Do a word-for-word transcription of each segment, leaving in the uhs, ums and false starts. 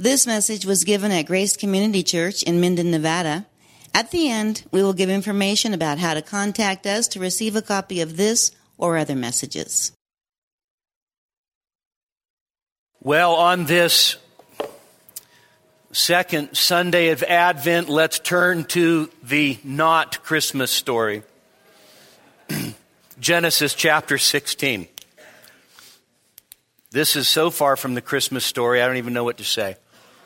This message was given at Grace Community Church in Minden, Nevada. At the end, we will give information about how to contact us to receive a copy of this or other messages. Well, on this second Sunday of Advent, let's turn to the not Christmas story. Genesis chapter sixteen. This is so far from the Christmas story, I don't even know what to say.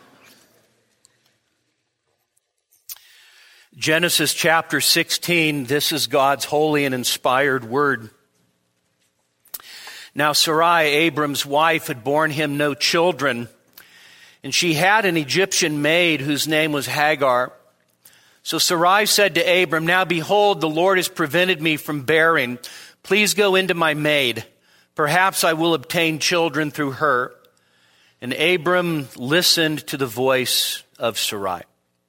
Genesis chapter sixteen, this is God's holy and inspired word. Now Sarai, Abram's wife, had borne him no children, and she had an Egyptian maid whose name was Hagar. So Sarai said to Abram, "Now behold, the Lord has prevented me from bearing. Please go into my maid. Perhaps I will obtain children through her." And Abram listened to the voice of Sarai.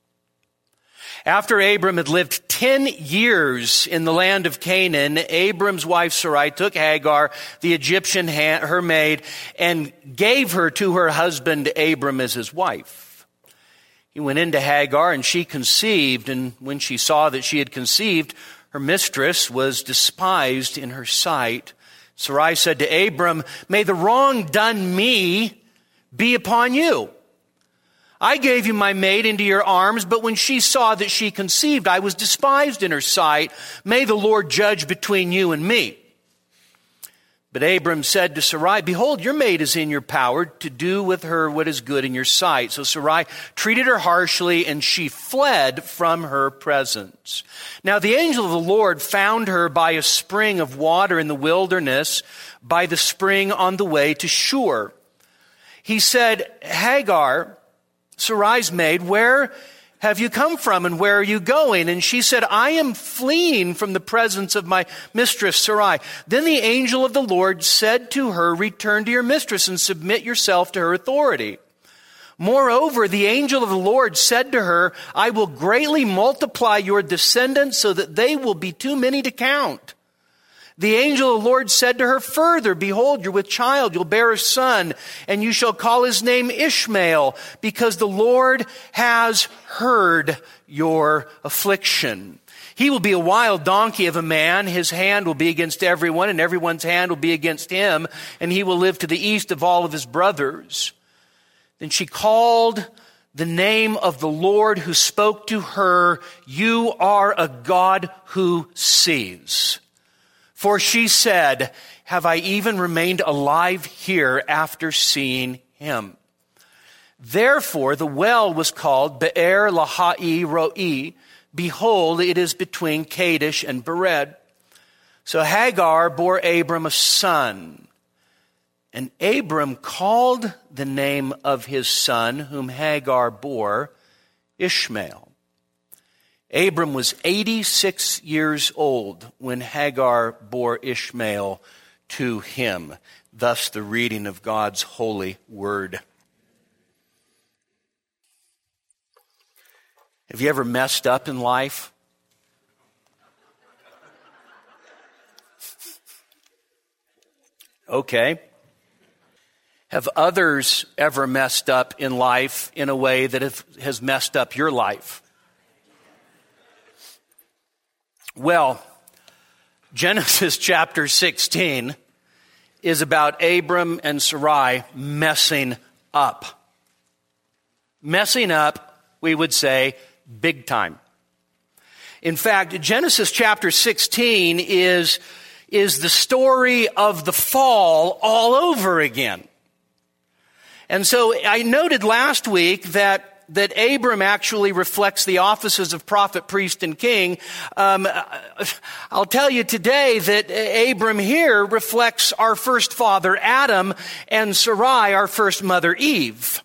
After Abram had lived ten years in the land of Canaan, Abram's wife Sarai took Hagar, the Egyptian, her maid, and gave her to her husband Abram as his wife. He went into Hagar, and she conceived, and when she saw that she had conceived, her mistress was despised in her sight. Sarai said to Abram, "May the wrong done me be upon you. I gave you my maid into your arms, but when she saw that she conceived, I was despised in her sight. May the Lord judge between you and me." But Abram said to Sarai, "Behold, your maid is in your power to do with her what is good in your sight." So Sarai treated her harshly, and she fled from her presence. Now the angel of the Lord found her by a spring of water in the wilderness, by the spring on the way to Shur. He said, "Hagar, Sarai's maid, where have you come from and where are you going?" And she said, "I am fleeing from the presence of my mistress Sarai." Then the angel of the Lord said to her, "Return to your mistress and submit yourself to her authority." Moreover, the angel of the Lord said to her, "I will greatly multiply your descendants so that they will be too many to count." The angel of the Lord said to her further, "Behold, you're with child, you'll bear a son, and you shall call his name Ishmael, because the Lord has heard your affliction. He will be a wild donkey of a man, his hand will be against everyone, and everyone's hand will be against him, and he will live to the east of all of his brothers." Then she called the name of the Lord who spoke to her, "You are a God who sees." For she said, "Have I even remained alive here after seeing him?" Therefore the well was called Be'er Lahai Roi. Behold, it is between Kadesh and Bered. So Hagar bore Abram a son. And Abram called the name of his son, whom Hagar bore, Ishmael. Abram was eighty-six years old when Hagar bore Ishmael to him. Thus the reading of God's holy word. Have you ever messed up in life? Okay. Have others ever messed up in life in a way that has messed up your life? Well, Genesis chapter sixteen is about Abram and Sarai messing up. Messing up, we would say, big time. In fact, Genesis chapter sixteen is, is the story of the fall all over again. And so I noted last week that that Abram actually reflects the offices of prophet, priest, and king. Um, I'll tell you today that Abram here reflects our first father, Adam, and Sarai, our first mother, Eve.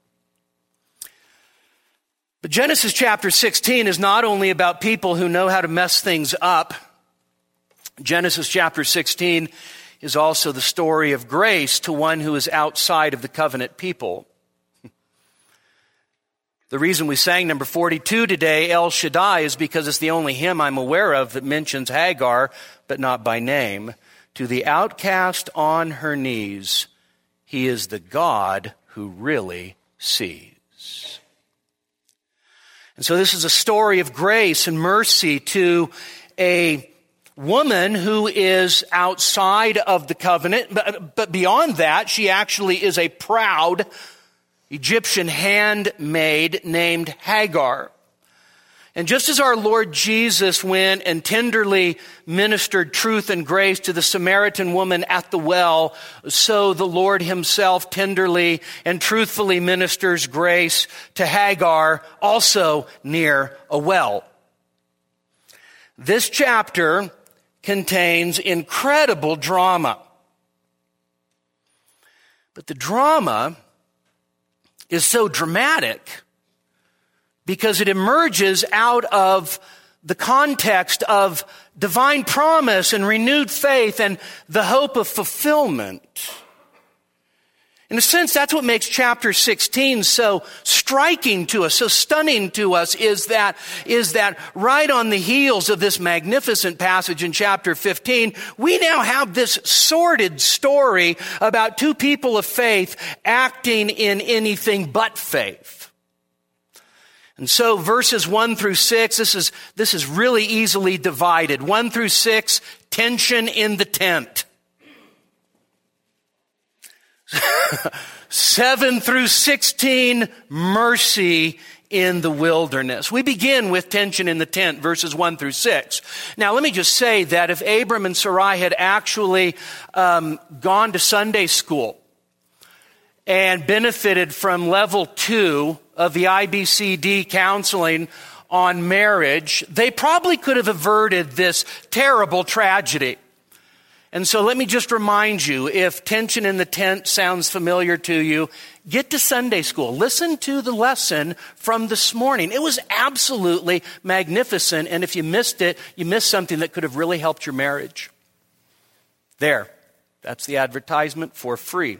But Genesis chapter sixteen is not only about people who know how to mess things up. Genesis chapter sixteen is also the story of grace to one who is outside of the covenant people. The reason we sang number forty-two today, El Shaddai, is because it's the only hymn I'm aware of that mentions Hagar, but not by name. To the outcast on her knees, he is the God who really sees. And so this is a story of grace and mercy to a woman who is outside of the covenant, but, but beyond that, she actually is a proud Egyptian handmaid named Hagar. And just as our Lord Jesus went and tenderly ministered truth and grace to the Samaritan woman at the well, so the Lord himself tenderly and truthfully ministers grace to Hagar, also near a well. This chapter contains incredible drama. But the drama is so dramatic because it emerges out of the context of divine promise and renewed faith and the hope of fulfillment. In a sense, that's what makes chapter sixteen so striking to us, so stunning to us, is that, is that right on the heels of this magnificent passage in chapter fifteen, we now have this sordid story about two people of faith acting in anything but faith. And so verses one through six, this is, this is really easily divided. one through six, tension in the tent. seven through sixteen, mercy in the wilderness. We begin with tension in the tent, verses one through six. Now, let me just say that if Abram and Sarai had actually um, gone to Sunday school and benefited from level two of the I B C D counseling on marriage, they probably could have averted this terrible tragedy. And so let me just remind you, if tension in the tent sounds familiar to you, get to Sunday school. Listen to the lesson from this morning. It was absolutely magnificent. And if you missed it, you missed something that could have really helped your marriage. There. That's the advertisement for free.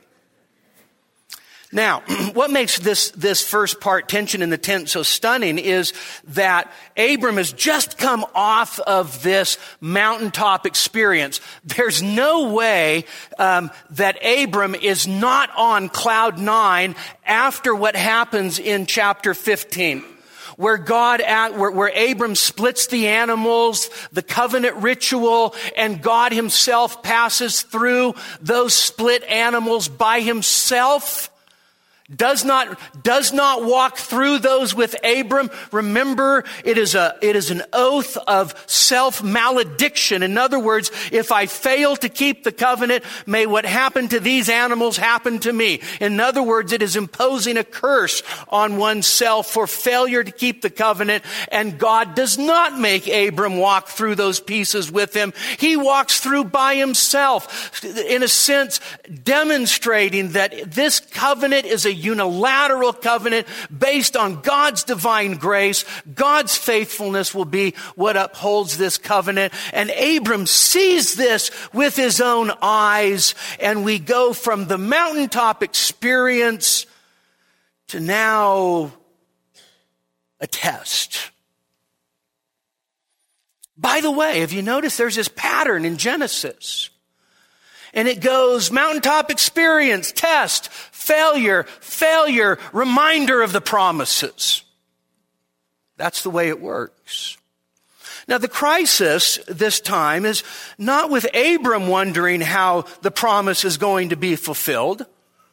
Now, what makes this, this first part, tension in the tent, so stunning is that Abram has just come off of this mountaintop experience. There's no way um, that Abram is not on cloud nine after what happens in chapter fifteen. Where God, at, where, where Abram splits the animals, the covenant ritual, and God himself passes through those split animals by himself. Does not, does not walk through those with Abram. Remember, it is a, it is an oath of self-malediction. In other words, if I fail to keep the covenant, may what happened to these animals happen to me. In other words, it is imposing a curse on oneself for failure to keep the covenant. And God does not make Abram walk through those pieces with him. He walks through by himself, in a sense, demonstrating that this covenant is a unilateral covenant based on God's divine grace. God's faithfulness will be what upholds this covenant. And Abram sees this with his own eyes. And we go from the mountaintop experience to now a test. By the way, have you noticed there's this pattern in Genesis? And it goes mountaintop experience, test, failure, failure, reminder of the promises. That's the way it works. Now the crisis this time is not with Abram wondering how the promise is going to be fulfilled,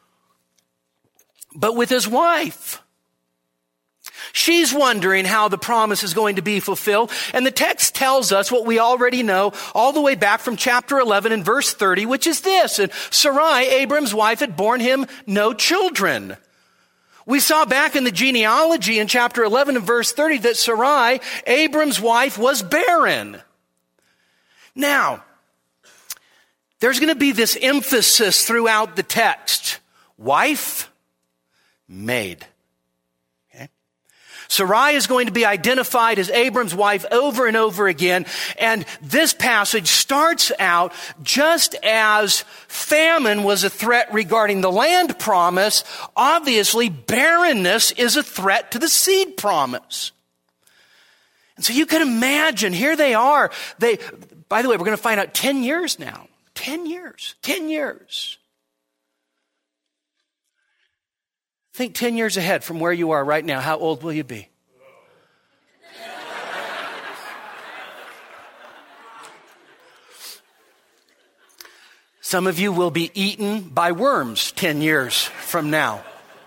but with his wife. She's wondering how the promise is going to be fulfilled. And the text tells us what we already know all the way back from chapter eleven and verse thirty, which is this. And Sarai, Abram's wife, had borne him no children. We saw back in the genealogy in chapter eleven and verse thirty that Sarai, Abram's wife, was barren. Now, there's going to be this emphasis throughout the text. Wife, maid. Sarai is going to be identified as Abram's wife over and over again. And this passage starts out just as famine was a threat regarding the land promise. Obviously, barrenness is a threat to the seed promise. And so you can imagine, here they are. They, by the way, we're going to find out ten years now. ten years. ten years. Think ten years ahead from where you are right now. How old will you be? Some of you will be eaten by worms ten years from now.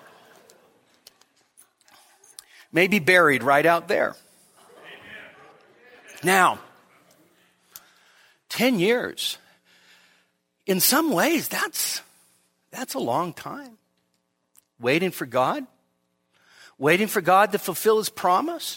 Maybe buried right out there. Now, ten years, in some ways, that's, that's a long time. Waiting for God, waiting for God to fulfill his promise.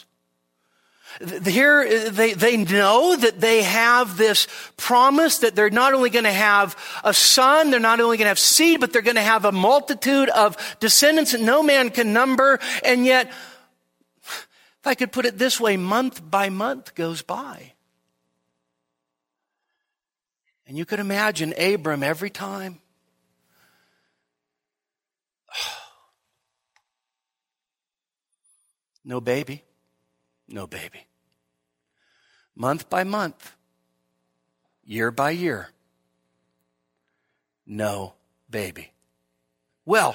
Here, they, they know that they have this promise that they're not only going to have a son, they're not only going to have seed, but they're going to have a multitude of descendants that no man can number. And yet, if I could put it this way, month by month goes by. And you could imagine Abram every time. No baby. No baby. Month by month, year by year, no baby. Well,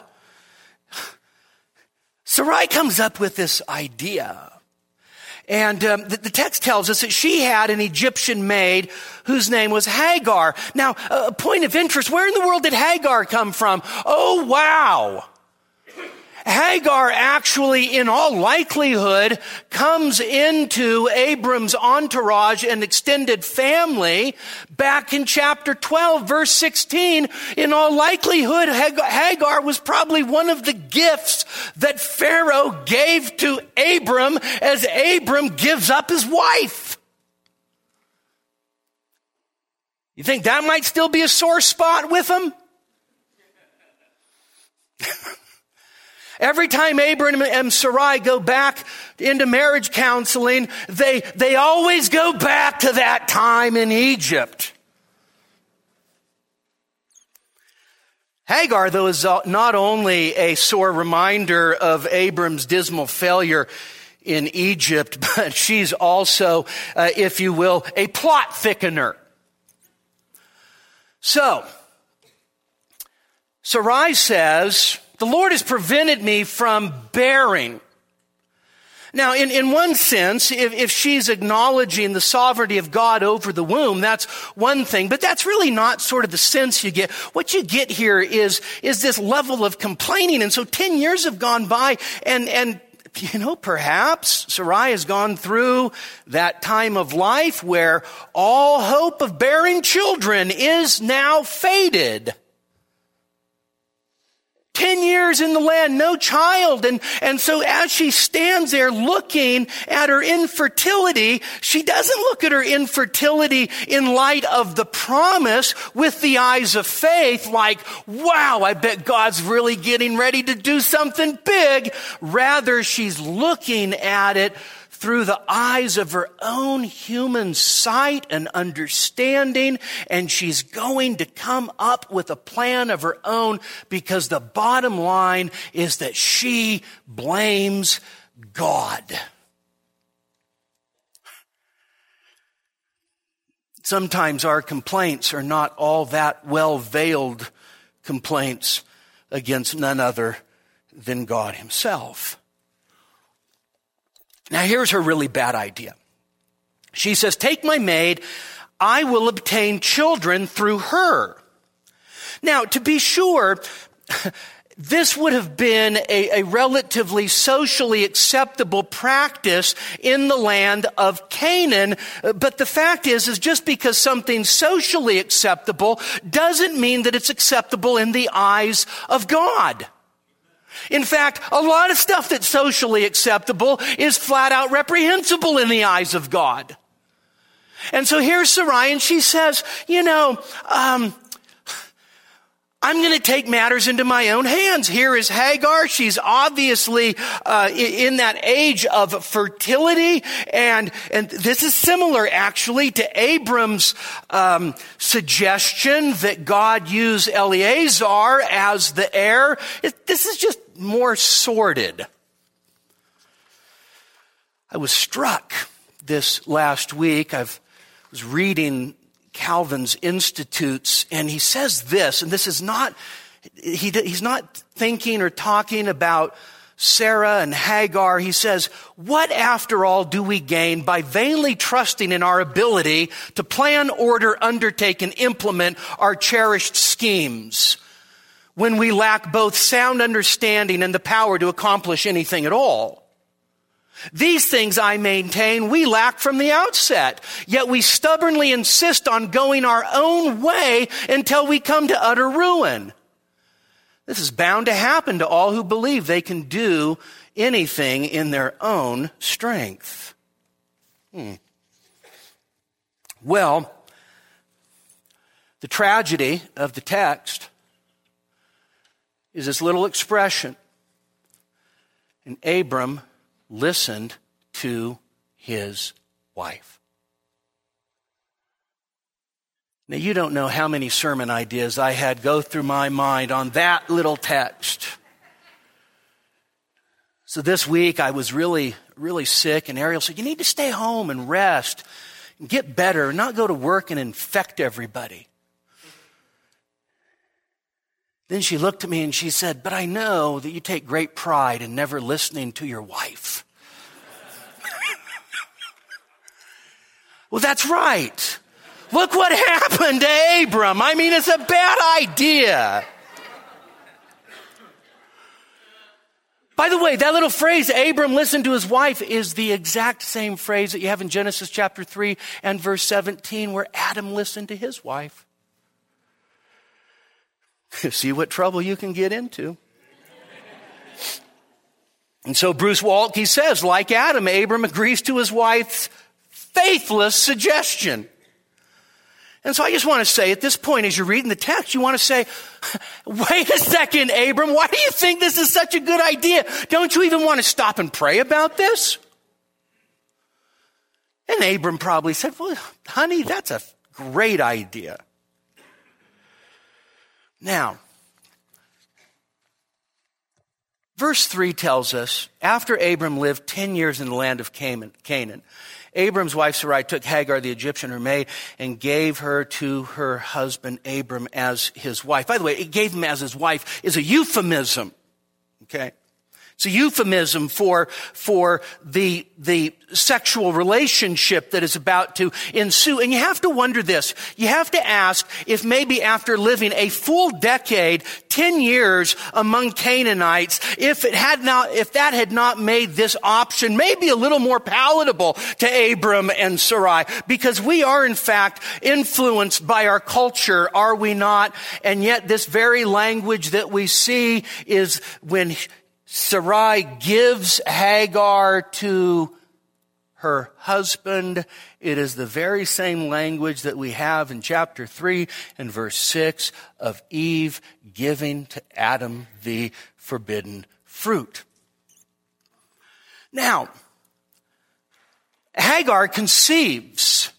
Sarai comes up with this idea. And um, the, the text tells us that she had an Egyptian maid whose name was Hagar. Now, a point of interest, where in the world did Hagar come from? Oh, wow. Hagar actually, in all likelihood, comes into Abram's entourage and extended family back in chapter twelve, verse sixteen. In all likelihood, Hagar was probably one of the gifts that Pharaoh gave to Abram as Abram gives up his wife. You think that might still be a sore spot with him? Every time Abram and Sarai go back into marriage counseling, they, they always go back to that time in Egypt. Hagar, though, is not only a sore reminder of Abram's dismal failure in Egypt, but she's also, uh, if you will, a plot thickener. So, Sarai says, the Lord has prevented me from bearing. Now, in, in one sense, if, if she's acknowledging the sovereignty of God over the womb, that's one thing, but that's really not sort of the sense you get. What you get here is, is this level of complaining. And so ten years have gone by, and, and, you know, perhaps Sarai has gone through that time of life where all hope of bearing children is now faded. Ten years in the land, no child. And, and so as she stands there looking at her infertility, she doesn't look at her infertility in light of the promise with the eyes of faith, like, wow, I bet God's really getting ready to do something big. Rather, she's looking at it through the eyes of her own human sight and understanding, and she's going to come up with a plan of her own, because the bottom line is that she blames God. Sometimes our complaints are not all that well-veiled complaints against none other than God himself. Now, here's her really bad idea. She says, take my maid, I will obtain children through her. Now, to be sure, this would have been a, a relatively socially acceptable practice in the land of Canaan. But the fact is, is just because something's socially acceptable doesn't mean that it's acceptable in the eyes of God. In fact, a lot of stuff that's socially acceptable is flat out reprehensible in the eyes of God. And so here's Sarai, and she says, you know, um, I'm going to take matters into my own hands. Here is Hagar. She's obviously uh, in that age of fertility, and and this is similar actually to Abram's um, suggestion that God use Eleazar as the heir. It, this is just more sordid. I was struck this last week. I was reading Calvin's Institutes, and he says this, and this is not he, he's not thinking or talking about Sarah and Hagar. He says, what after all do we gain by vainly trusting in our ability to plan, order, undertake, and implement our cherished schemes when we lack both sound understanding and the power to accomplish anything at all? These things, I maintain, we lack from the outset, yet we stubbornly insist on going our own way until we come to utter ruin. This is bound to happen to all who believe they can do anything in their own strength. Hmm. Well, the tragedy of the text is this little expression. And Abram listened to his wife. Now, you don't know how many sermon ideas I had go through my mind on that little text. So this week I was really, really sick, and Ariel said, you need to stay home and rest and get better, not go to work and infect everybody. Then she looked at me and she said, but I know that you take great pride in never listening to your wife. Well, that's right. Look what happened to Abram. I mean, it's a bad idea. By the way, that little phrase, Abram listened to his wife, is the exact same phrase that you have in Genesis chapter three and verse seventeen, where Adam listened to his wife. See what trouble you can get into. And so Bruce Waltke says, like Adam, Abram agrees to his wife's faithless suggestion. And so I just want to say, at this point, as you're reading the text, you want to say, wait a second, Abram, why do you think this is such a good idea? Don't you even want to stop and pray about this? And Abram probably said, well, honey, that's a great idea. Now, verse three tells us, after Abram lived ten years in the land of Canaan, Abram's wife Sarai took Hagar the Egyptian, her maid, and gave her to her husband Abram as his wife. By the way, it gave him as his wife is a euphemism. Okay? It's a euphemism for, for the, the sexual relationship that is about to ensue. And you have to wonder this. You have to ask if maybe after living a full decade, ten years among Canaanites, if it had not, if that had not made this option maybe a little more palatable to Abram and Sarai. Because we are in fact influenced by our culture, are we not? And yet this very language that we see is when Sarai gives Hagar to her husband. It is the very same language that we have in chapter three and verse six of Eve giving to Adam the forbidden fruit. Now, Hagar conceives.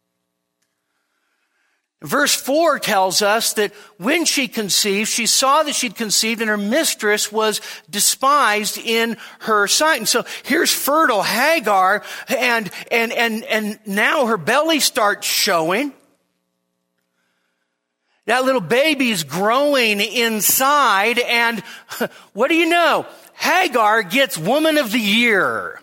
Verse four tells us that when she conceived, she saw that she'd conceived and her mistress was despised in her sight. And so here's fertile Hagar, and, and, and, and now her belly starts showing. That little baby's growing inside, and what do you know? Hagar gets Woman of the Year.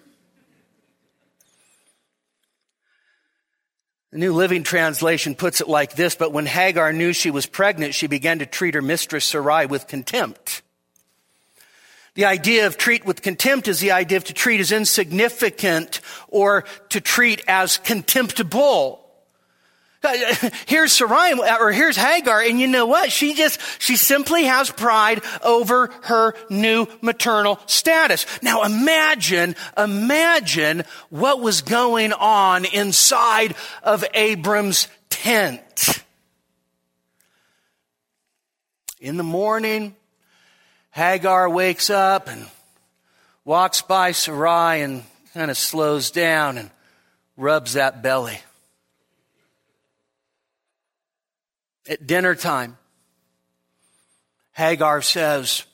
The New Living Translation puts it like this, but when Hagar knew she was pregnant, she began to treat her mistress Sarai with contempt. The idea of treat with contempt is the idea of to treat as insignificant or to treat as contemptible. Here's Sarai, or here's Hagar, and you know what? She just, she simply has pride over her new maternal status. Now imagine, imagine what was going on inside of Abram's tent. In the morning, Hagar wakes up and walks by Sarai and kind of slows down and rubs that belly. At dinner time, Hagar says,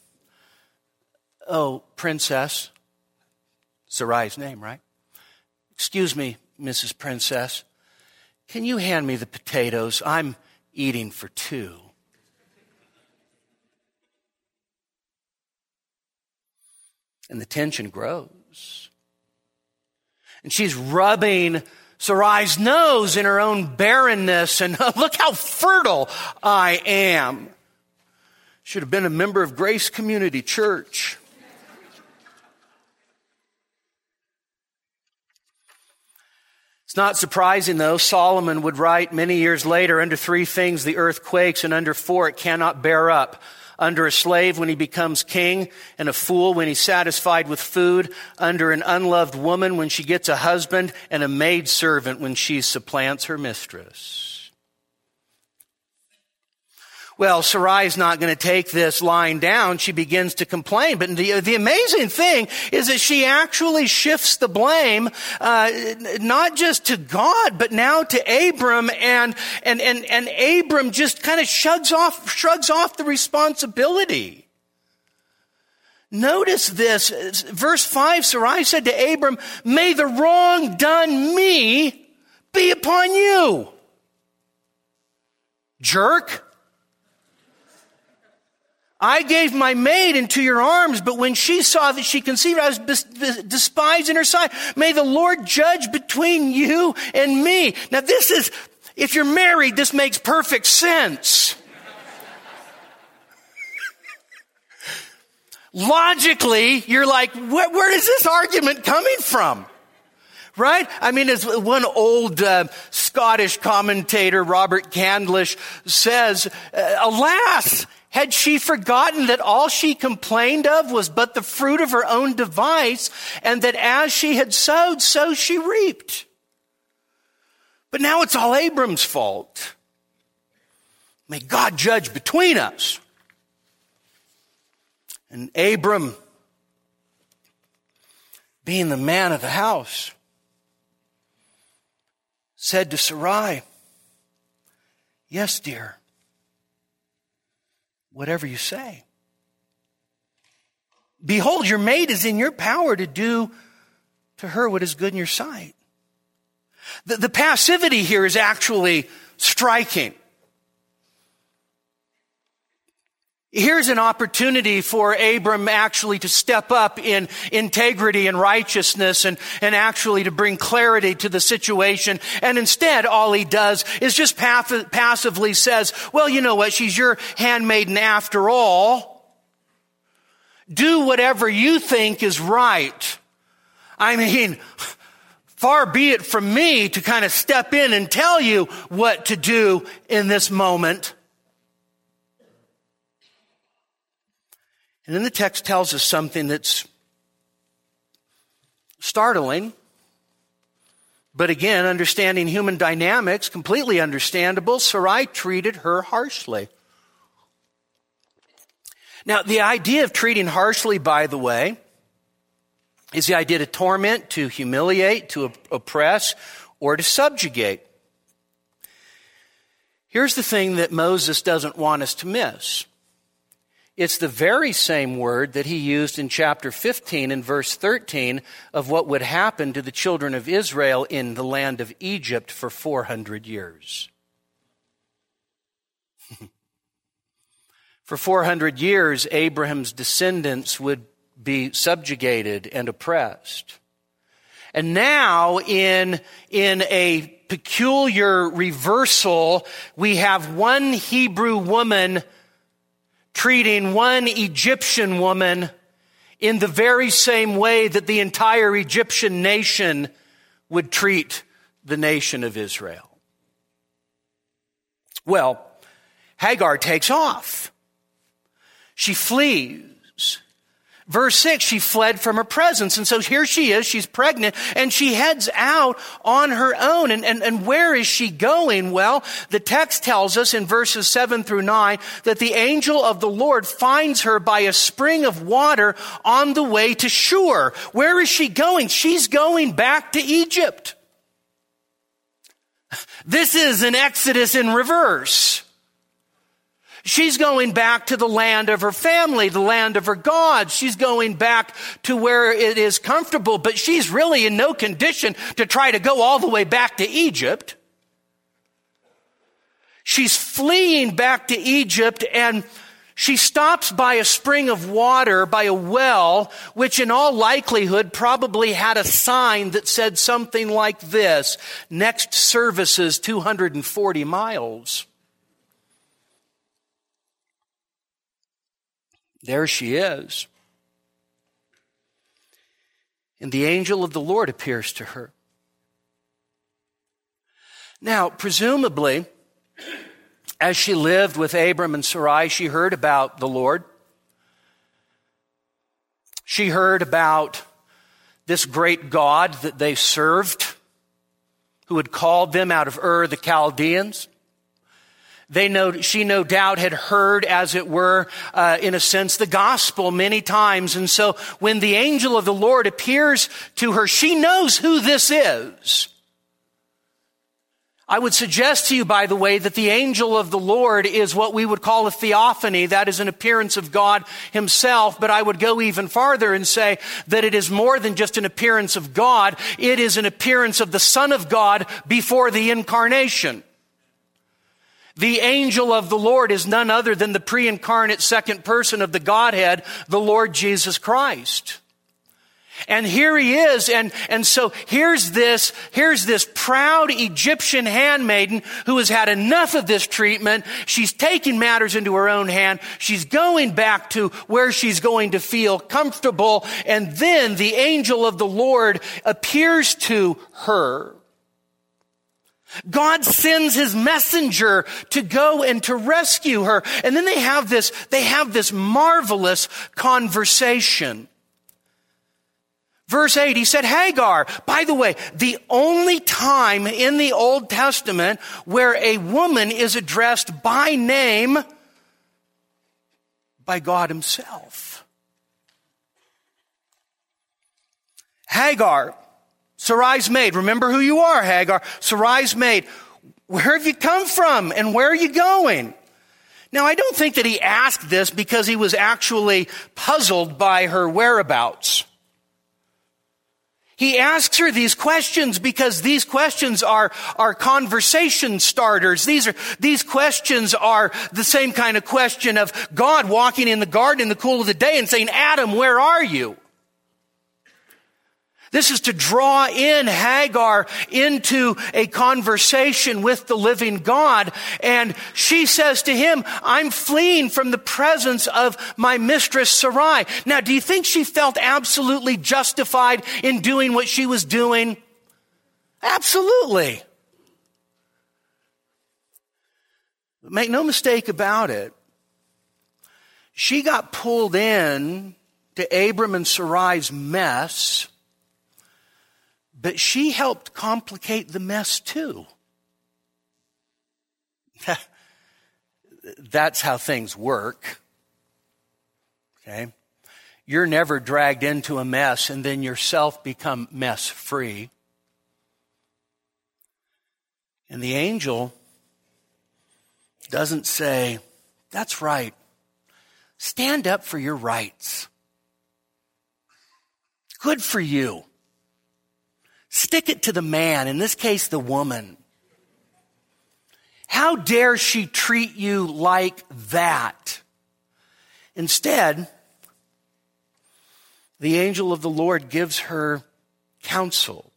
"Oh, princess," Sarai's name, right? "Excuse me, Missus Princess, can you hand me the potatoes? I'm eating for two." And the tension grows. And she's rubbing Sarai's nose in her own barrenness, and look how fertile I am. Should have been a member of Grace Community Church. It's not surprising, though, Solomon would write many years later, under three things the earth quakes, and under four it cannot bear up. Under a slave when he becomes king, and a fool when he's satisfied with food, under an unloved woman when she gets a husband, and a maidservant when she supplants her mistress. Well, Sarai's not going to take this lying down. She begins to complain. But the, the amazing thing is that she actually shifts the blame, uh, not just to God, but now to Abram. And, and, and, and Abram just kind of shrugs off, shrugs off the responsibility. Notice this. Verse five, Sarai said to Abram, "May the wrong done me be upon you." Jerk. I gave my maid into your arms, but when she saw that she conceived, I was despised in her sight. May the Lord judge between you and me. Now this is, if you're married, this makes perfect sense. Logically, you're like, where, where is this argument coming from? Right? I mean, as one old uh, Scottish commentator, Robert Candlish, says, alas, had she forgotten that all she complained of was but the fruit of her own device, and that as she had sowed, so she reaped. But now it's all Abram's fault. May God judge between us. And Abram, being the man of the house, said to Sarai, "Yes, dear. Whatever you say. Behold, your maid is in your power to do to her what is good in your sight." The, the passivity here is actually striking. Here's an opportunity for Abram actually to step up in integrity and righteousness and, and actually to bring clarity to the situation. And instead, all he does is just paff- passively says, well, you know what? She's your handmaiden after all. Do whatever you think is right. I mean, far be it from me to kind of step in and tell you what to do in this moment. And then the text tells us something that's startling, but again, understanding human dynamics, completely understandable. Sarai treated her harshly. Now, the idea of treating harshly, by the way, is the idea to torment, to humiliate, to oppress, or to subjugate. Here's the thing that Moses doesn't want us to miss. It's the very same word that he used in chapter fifteen and verse thirteen of what would happen to the children of Israel in the land of Egypt for four hundred years. For four hundred years, Abraham's descendants would be subjugated and oppressed. And now, in, in a peculiar reversal, we have one Hebrew woman treating one Egyptian woman in the very same way that the entire Egyptian nation would treat the nation of Israel. Well, Hagar takes off. She flees. Verse six, she fled from her presence. And so here she is, she's pregnant, and she heads out on her own. And, and, and where is she going? Well, the text tells us in verses seven through nine that the angel of the Lord finds her by a spring of water on the way to Shur. Where is she going? She's going back to Egypt. This is an Exodus in reverse. She's going back to the land of her family, the land of her gods. She's going back to where it is comfortable, but she's really in no condition to try to go all the way back to Egypt. She's fleeing back to Egypt, and She stops by a spring of water, by a well, which in all likelihood probably had a sign that said something like this: next service is two hundred forty miles. There she is. And the angel of the Lord appears to her. Now, presumably, as she lived with Abram and Sarai, she heard about the Lord. She heard about this great God that they served, who had called them out of Ur the Chaldeans. They know, she no doubt had heard, as it were, uh, in a sense, the gospel many times. And so when the angel of the Lord appears to her, she knows who this is. I would suggest to you, by the way, that the angel of the Lord is what we would call a theophany. That is an appearance of God himself. But I would go even farther and say that it is more than just an appearance of God. It is an appearance of the Son of God before the incarnation. The angel of the Lord is none other than the pre-incarnate second person of the Godhead, the Lord Jesus Christ. And here he is, and, and so here's this, here's this proud Egyptian handmaiden who has had enough of this treatment. She's taking matters into her own hand. She's going back to where she's going to feel comfortable, and then the angel of the Lord appears to her. God sends his messenger to go and to rescue her. And then they have this, they have this marvelous conversation. Verse eight, he said, Hagar, by the way, the only time in the Old Testament where a woman is addressed by name by God himself. Hagar, Sarai's maid. Remember who you are, Hagar. Sarai's maid. Where have you come from and where are you going? Now, I don't think that he asked this because he was actually puzzled by her whereabouts. He asks her these questions because these questions are, are conversation starters. These are, these questions are the same kind of question of God walking in the garden in the cool of the day and saying, Adam, where are you? This is to draw in Hagar into a conversation with the living God. And she says to him, I'm fleeing from the presence of my mistress Sarai. Now, do you think she felt absolutely justified in doing what she was doing? Absolutely. Make no mistake about it. She got pulled in to Abram and Sarai's mess, but she helped complicate the mess too. That's how things work. Okay? You're never dragged into a mess and then yourself become mess free. And the angel doesn't say, that's right. Stand up for your rights. Good for you. Stick it to the man, in this case, the woman. How dare she treat you like that? Instead, the angel of the Lord gives her counsel.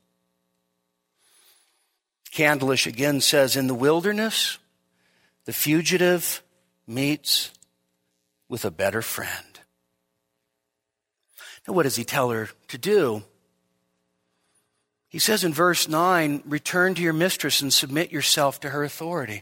Candlish again says, in the wilderness, the fugitive meets with a better friend. Now, what does he tell her to do? He says in verse nine, return to your mistress and submit yourself to her authority.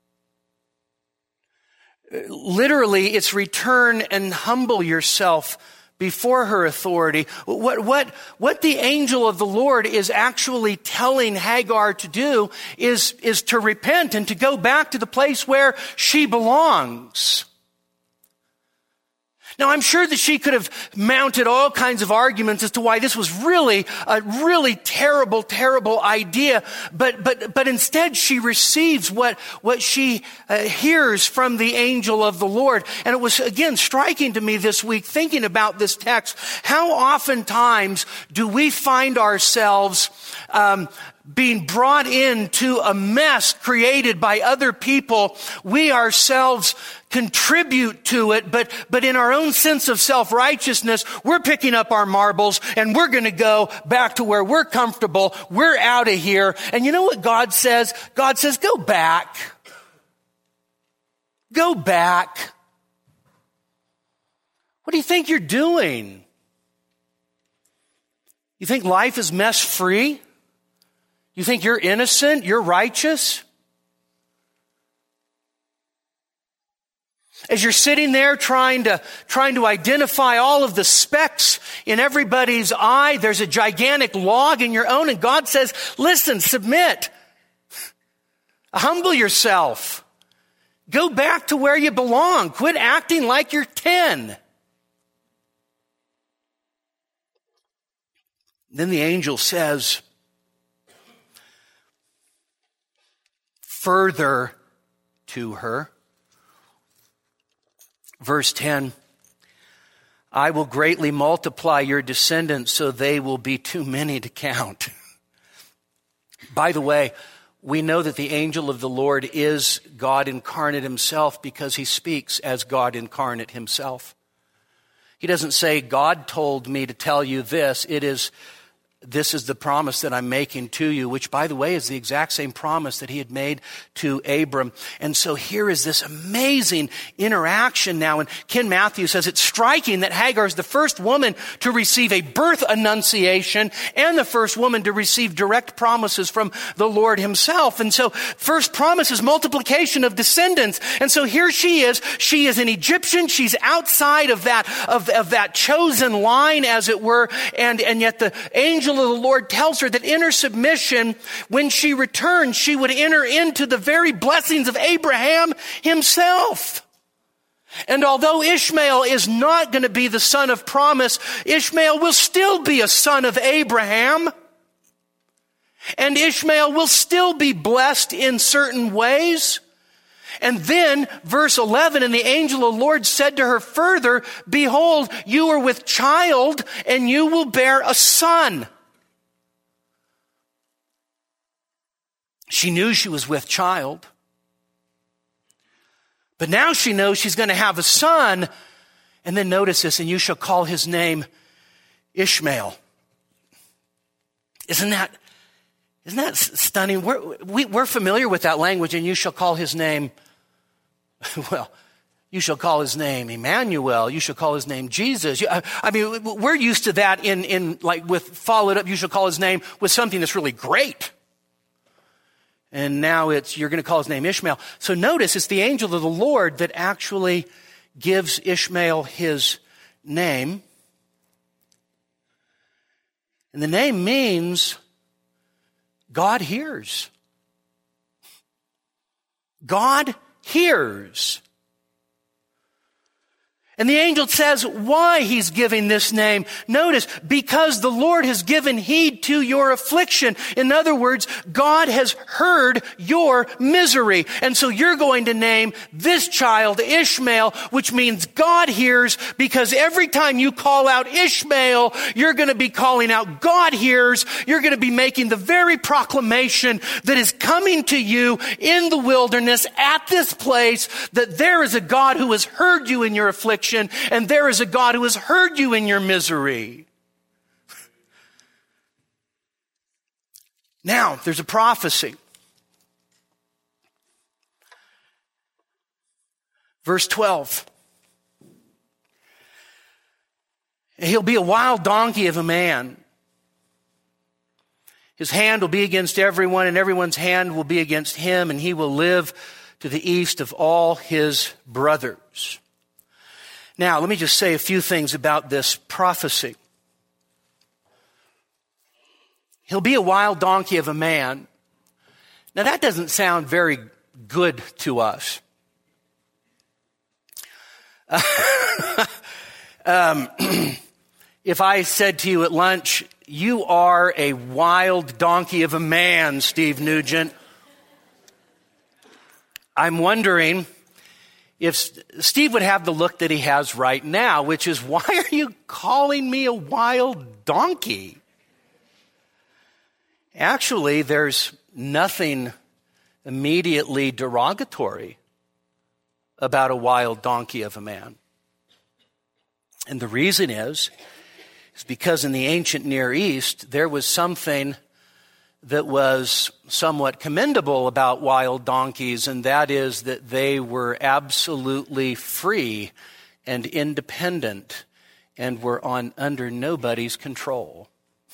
Literally, it's return and humble yourself before her authority. What, what, what the angel of the Lord is actually telling Hagar to do is, is to repent and to go back to the place where she belongs. Now, I'm sure that she could have mounted all kinds of arguments as to why this was really a really terrible, terrible idea. But, but, but instead she receives what, what she uh, hears from the angel of the Lord. And it was, again, striking to me this week, thinking about this text, how oftentimes do we find ourselves, um, being brought into a mess created by other people, we ourselves contribute to it, but, but in our own sense of self-righteousness, we're picking up our marbles and we're going to go back to where we're comfortable. We're out of here. And you know what God says? God says, go back. Go back. What do you think you're doing? You think life is mess-free? You think you're innocent? You're righteous? As you're sitting there trying to, trying to identify all of the specks in everybody's eye, there's a gigantic log in your own, and God says, listen, submit. Humble yourself. Go back to where you belong. Quit acting like you're ten. Then the angel says, further to her, verse ten, I will greatly multiply your descendants so they will be too many to count. By the way, we know that the angel of the Lord is God incarnate himself because he speaks as God incarnate himself. He doesn't say, God told me to tell you this. It is, this is the promise that I'm making to you, which, by the way, is the exact same promise that he had made to Abram. And so here is this amazing interaction now. And Ken Matthews says it's striking that Hagar is the first woman to receive a birth annunciation and the first woman to receive direct promises from the Lord himself. And so first promise is multiplication of descendants. And so here she is. She is an Egyptian. She's outside of that, of, of that chosen line, as it were. And, and yet the angel of the Lord tells her that in her submission, when she returns, she would enter into the very blessings of Abraham himself. And although Ishmael is not going to be the son of promise, Ishmael will still be a son of Abraham. And Ishmael will still be blessed in certain ways. And then, verse eleven, and the angel of the Lord said to her further, behold, you are with child, and you will bear a son. She knew she was with child. But now she knows she's going to have a son. And then notice this, and you shall call his name Ishmael. Isn't that, isn't that stunning? We're, we, we're familiar with that language, and you shall call his name, well, you shall call his name Emmanuel. You shall call his name Jesus. I mean, we're used to that in, in like with followed up, you shall call his name with something that's really great. And now it's, you're going to call his name Ishmael. So notice it's the angel of the Lord that actually gives Ishmael his name. And the name means God hears. God hears. And the angel says why he's giving this name. Notice, because the Lord has given heed to your affliction. In other words, God has heard your misery. And so you're going to name this child Ishmael, which means God hears, because every time you call out Ishmael, you're going to be calling out God hears. You're going to be making the very proclamation that is coming to you in the wilderness at this place, that there is a God who has heard you in your affliction. And there is a God who has heard you in your misery. Now, there's a prophecy. Verse twelve. He'll be a wild donkey of a man. His hand will be against everyone, and everyone's hand will be against him, and he will live to the east of all his brothers. Now, let me just say a few things about this prophecy. He'll be a wild donkey of a man. Now, that doesn't sound very good to us. um, if I said to you at lunch, you are a wild donkey of a man, Steve Nugent, I'm wondering if Steve would have the look that he has right now, which is, why are you calling me a wild donkey? Actually, there's nothing immediately derogatory about a wild donkey of a man. And the reason is, is because in the ancient Near East, there was something that was somewhat commendable about wild donkeys, and that is that they were absolutely free and independent and were on under nobody's control.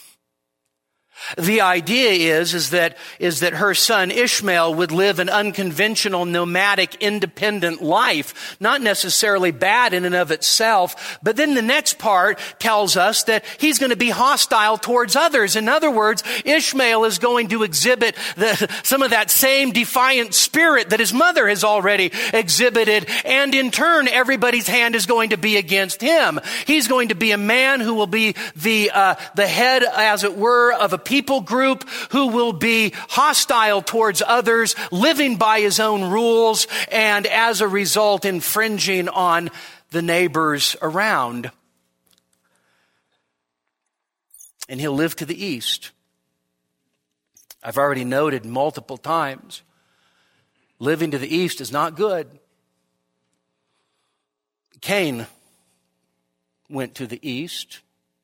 The idea is, is that, is that her son Ishmael would live an unconventional, nomadic, independent life. Not necessarily bad in and of itself, but then the next part tells us that he's going to be hostile towards others. In other words, Ishmael is going to exhibit the, some of that same defiant spirit that his mother has already exhibited, and in turn, everybody's hand is going to be against him. He's going to be a man who will be the, uh, the head, as it were, of a people group who will be hostile towards others, living by his own rules, and as a result infringing on the neighbors around. And he'll live to the east. I've already noted multiple times, living to the east is not good. Cain went to the east.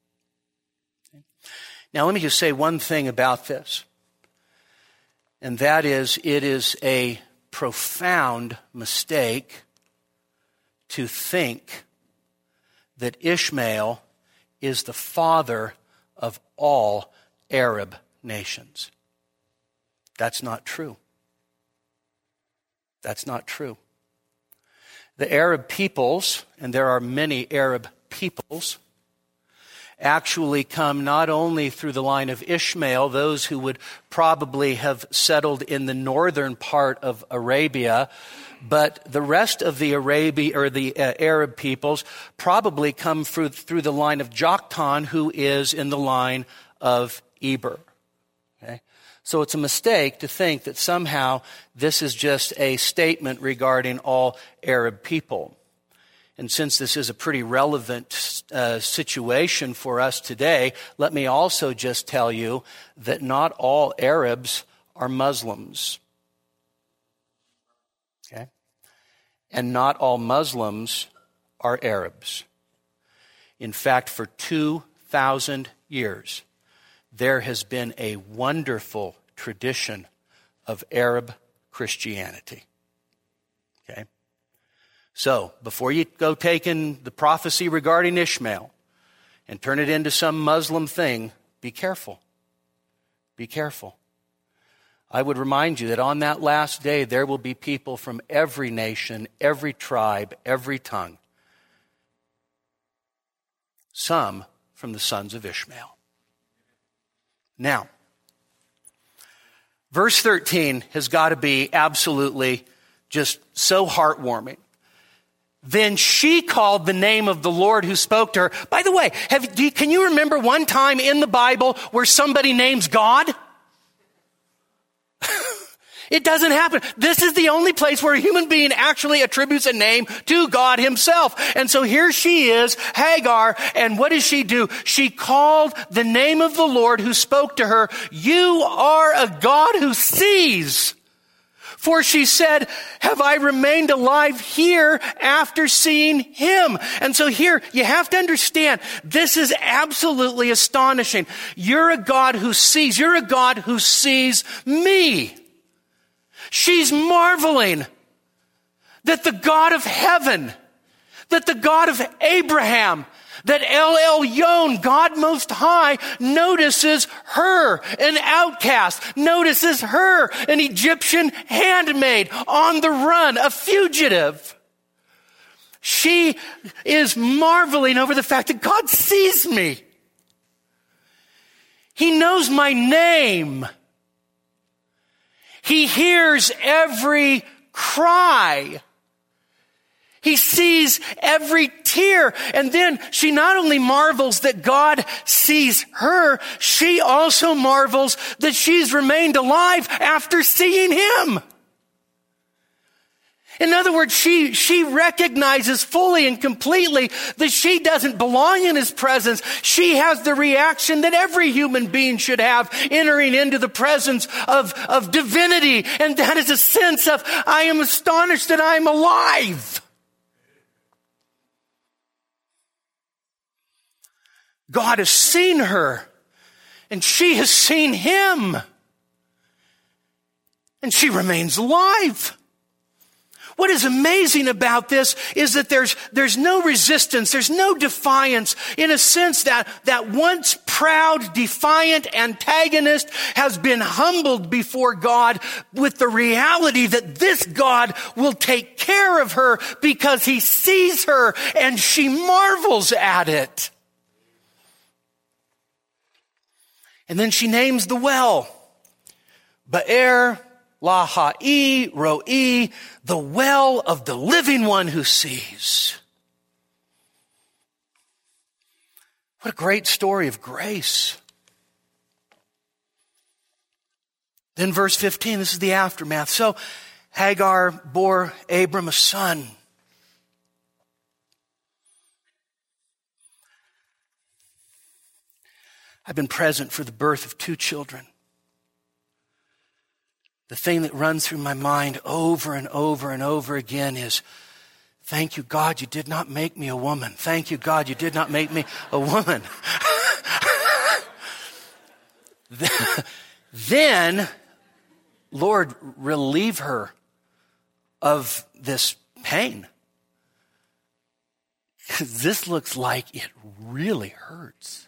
Now, let me just say one thing about this, and that is it is a profound mistake to think that Ishmael is the father of all Arab nations. That's not true. That's not true. The Arab peoples, and there are many Arab peoples, actually come not only through the line of Ishmael, those who would probably have settled in the northern part of Arabia, but the rest of the Arabia or the uh, Arab peoples probably come through through the line of Joktan, who is in the line of Eber. Okay? So it's a mistake to think that somehow this is just a statement regarding all Arab people. And since this is a pretty relevant uh, situation for us today, let me also just tell you that not all Arabs are Muslims. Okay? And not all Muslims are Arabs. In fact, for two thousand years, there has been a wonderful tradition of Arab Christianity. Okay? So, before you go taking the prophecy regarding Ishmael and turn it into some Muslim thing, be careful. Be careful. I would remind you that on that last day, there will be people from every nation, every tribe, every tongue. Some from the sons of Ishmael. Now, verse thirteen has got to be absolutely just so heartwarming. Then she called the name of the Lord who spoke to her. By the way, have, do you, can you remember one time in the Bible where somebody names God? It doesn't happen. This is the only place where a human being actually attributes a name to God himself. And so here she is, Hagar, and what does she do? She called the name of the Lord who spoke to her. You are a God who sees. For she said, have I remained alive here after seeing him? And so here, you have to understand, this is absolutely astonishing. You're a God who sees. You're a God who sees me. She's marveling that the God of heaven, that the God of Abraham, that El Elyon, God Most High, notices her, an outcast, notices her, an Egyptian handmaid on the run, a fugitive. She is marveling over the fact that God sees me. He knows my name. He hears every cry. He sees every tear. And then she not only marvels that God sees her, she also marvels that she's remained alive after seeing him. In other words, she, she recognizes fully and completely that she doesn't belong in his presence. She has the reaction that every human being should have entering into the presence of, of divinity. And that is a sense of, I am astonished that I am alive. God has seen her, and she has seen him. And she remains alive. What is amazing about this is that there's, there's no resistance, there's no defiance, in a sense that, that once proud, defiant antagonist has been humbled before God with the reality that this God will take care of her because he sees her and she marvels at it. And then she names the well, Be'er Lahai Roi, the well of the living one who sees. What a great story of grace. Then verse fifteen, this is the aftermath. So Hagar bore Abram a son. I've been present for the birth of two children. The thing that runs through my mind over and over and over again is, thank you, God, you did not make me a woman. Thank you, God, you did not make me a woman. Then, Lord, relieve her of this pain. Because this looks like it really hurts.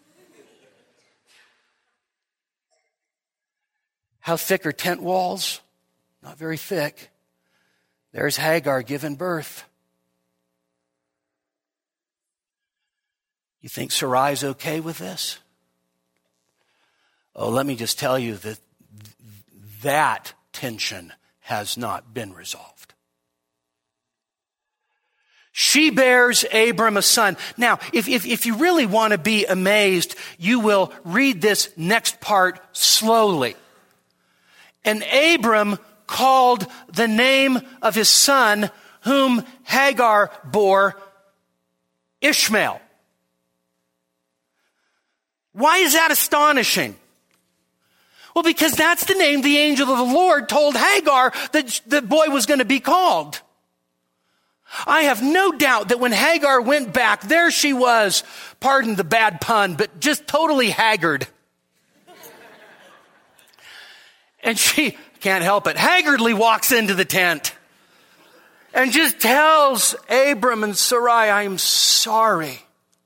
How thick are tent walls? Not very thick. There's Hagar giving birth. You think Sarai's okay with this? Oh, let me just tell you that that tension has not been resolved. She bears Abram a son. Now, if, if, if you really want to be amazed, you will read this next part slowly. And Abram called the name of his son, whom Hagar bore, Ishmael. Why is that astonishing? Well, because that's the name the angel of the Lord told Hagar that the boy was going to be called. I have no doubt that when Hagar went back, there she was, pardon the bad pun, but just totally haggard. And she, can't help it, haggardly walks into the tent and just tells Abram and Sarai, I am sorry.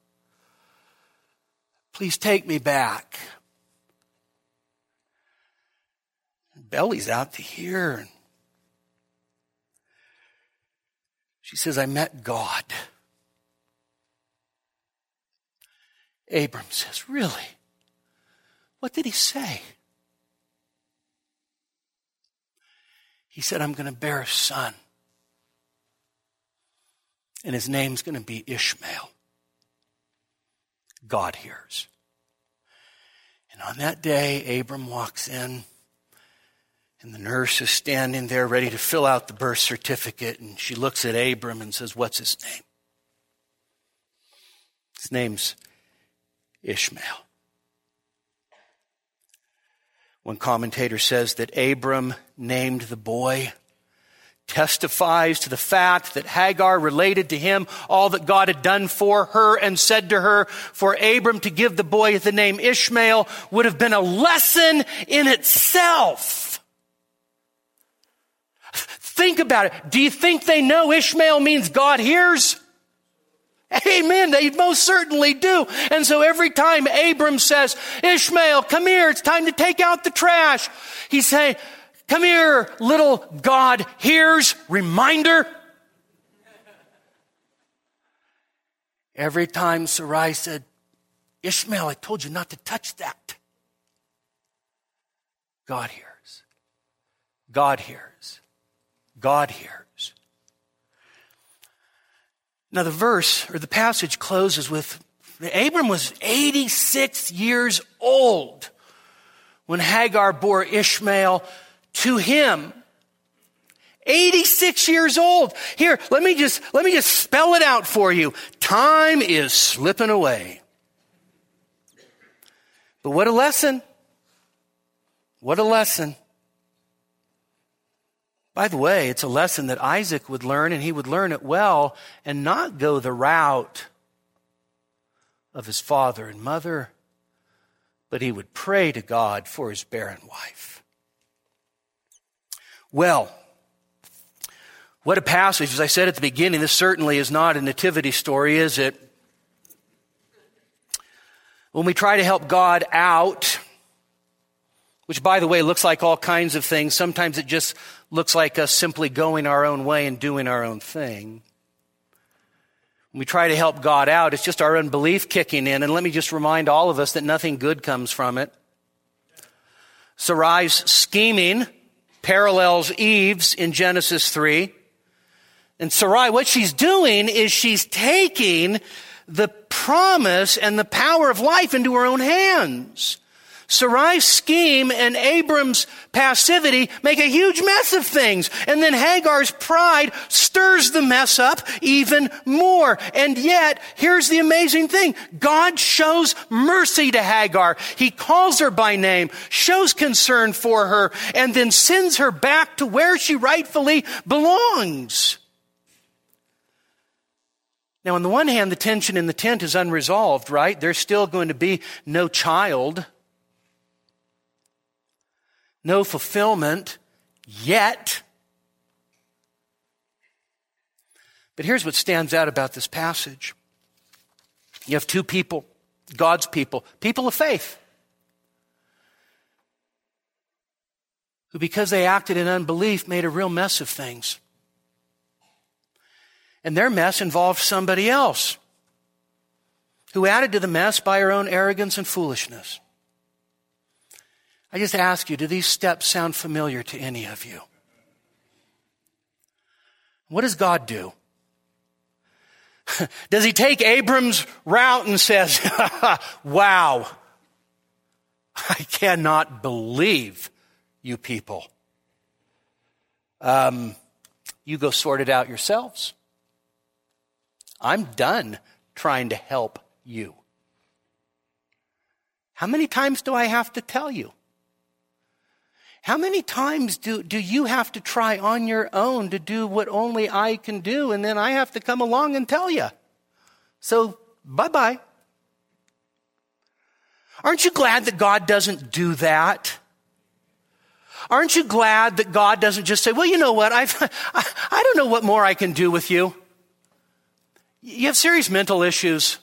Please take me back. Belly's out to here. She says, I met God. Abram says, really? What did he say? He said, I'm going to bear a son. And his name's going to be Ishmael. God hears. And on that day, Abram walks in, and the nurse is standing there ready to fill out the birth certificate, and she looks at Abram and says, what's his name? His name's Ishmael. One commentator says that Abram named the boy testifies to the fact that Hagar related to him all that God had done for her and said to her, for Abram to give the boy the name Ishmael would have been a lesson in itself. Think about it. Do you think they know Ishmael means God hears? Amen. They most certainly do. And so every time Abram says, Ishmael, come here. It's time to take out the trash. He's saying, come here, little God hears. Reminder. Every time Sarai said, Ishmael, I told you not to touch that. God hears. God hears. God hears. Now the verse, or the passage closes with, Abram was eighty-six years old when Hagar bore Ishmael to him. eighty-six years old. Here, let me just, let me just spell it out for you. Time is slipping away. But what a lesson. What a lesson. By the way, it's a lesson that Isaac would learn, and he would learn it well and not go the route of his father and mother, but he would pray to God for his barren wife. Well, what a passage. As I said at the beginning, this certainly is not a nativity story, is it? When we try to help God out, which, by the way, looks like all kinds of things. Sometimes it just looks like us simply going our own way and doing our own thing. When we try to help God out, it's just our unbelief kicking in. And let me just remind all of us that nothing good comes from it. Sarai's scheming parallels Eve's in Genesis three. And Sarai, what she's doing is she's taking the promise and the power of life into her own hands. Sarai's scheme and Abram's passivity make a huge mess of things. And then Hagar's pride stirs the mess up even more. And yet, here's the amazing thing. God shows mercy to Hagar. He calls her by name, shows concern for her, and then sends her back to where she rightfully belongs. Now, on the one hand, the tension in the tent is unresolved, right? There's still going to be no child. No fulfillment yet. But here's what stands out about this passage. You have two people, God's people, people of faith, who, because they acted in unbelief, made a real mess of things. And their mess involved somebody else who added to the mess by her own arrogance and foolishness. I just ask you, do these steps sound familiar to any of you? What does God do? Does he take Abram's route and says, wow, I cannot believe you people. Um, you go sort it out yourselves. I'm done trying to help you. How many times do I have to tell you? How many times do, do you have to try on your own to do what only I can do, and then I have to come along and tell you? So, bye-bye. Aren't you glad that God doesn't do that? Aren't you glad that God doesn't just say, well, you know what, I've, I, I don't know what more I can do with you. You have serious mental issues.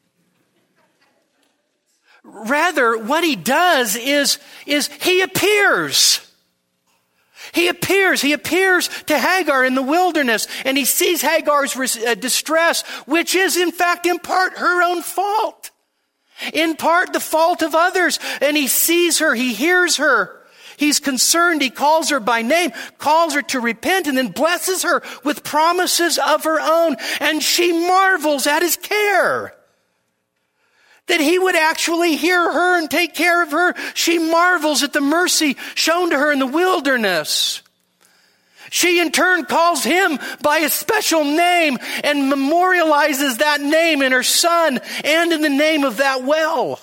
Rather, what he does is, is he appears. He appears. He appears to Hagar in the wilderness, and he sees Hagar's distress, which is, in fact, in part her own fault. In part the fault of others. And he sees her. He hears her. He's concerned. He calls her by name, calls her to repent, and then blesses her with promises of her own. And she marvels at his care. That he would actually hear her and take care of her. She marvels at the mercy shown to her in the wilderness. She in turn calls him by a special name and memorializes that name in her son and in the name of that well.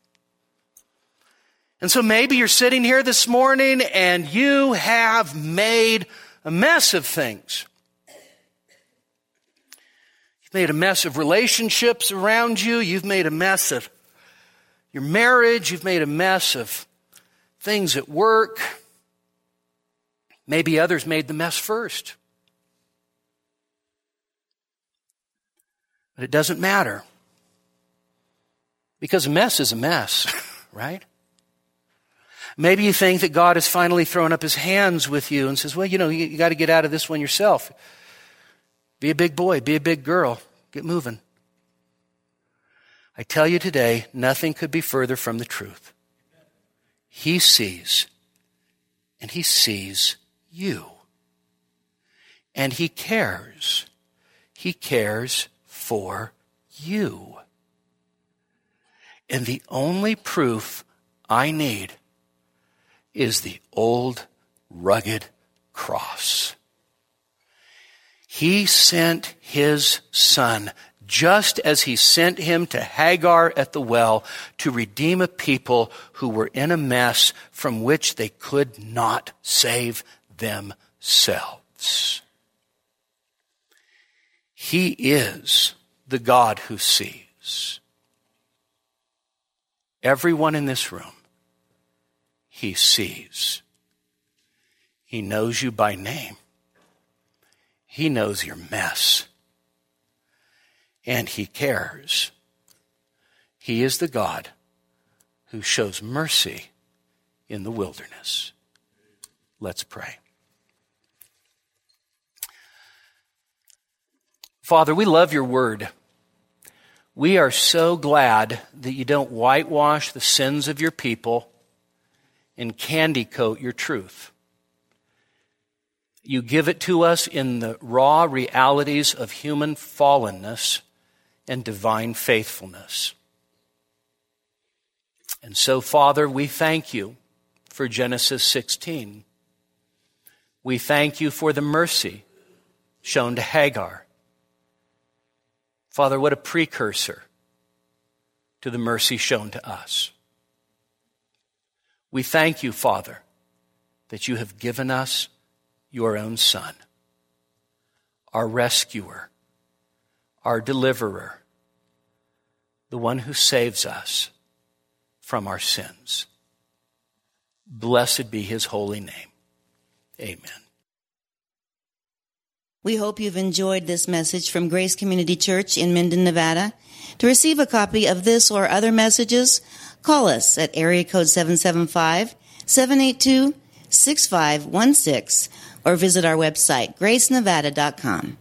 And so maybe you're sitting here this morning and you have made a mess of things. You've made a mess of relationships around you. You've made a mess of your marriage. You've made a mess of things at work. Maybe others made the mess first. But it doesn't matter. Because a mess is a mess, right? Maybe you think that God has finally thrown up his hands with you and says, well, you know, you, you got to get out of this one yourself. Be a big boy, be a big girl, get moving. I tell you today, nothing could be further from the truth. He sees, and he sees you. And he cares. He cares for you. And the only proof I need is the old rugged cross. He sent his son, just as he sent him to Hagar at the well, to redeem a people who were in a mess from which they could not save themselves. He is the God who sees. Everyone in this room, he sees. He knows you by name. He knows your mess. And he cares. He is the God who shows mercy in the wilderness. Let's pray. Father, we love your word. We are so glad that you don't whitewash the sins of your people and candy coat your truth. You give it to us in the raw realities of human fallenness and divine faithfulness. And so, Father, we thank you for Genesis sixteen. We thank you for the mercy shown to Hagar. Father, what a precursor to the mercy shown to us. We thank you, Father, that you have given us your own Son, our rescuer, our deliverer, the one who saves us from our sins. Blessed be his holy name. Amen. We hope you've enjoyed this message from Grace Community Church in Minden, Nevada. To receive a copy of this or other messages, call us at area code seven seven five, seven eight two, six five one six or visit our website, grace nevada dot com.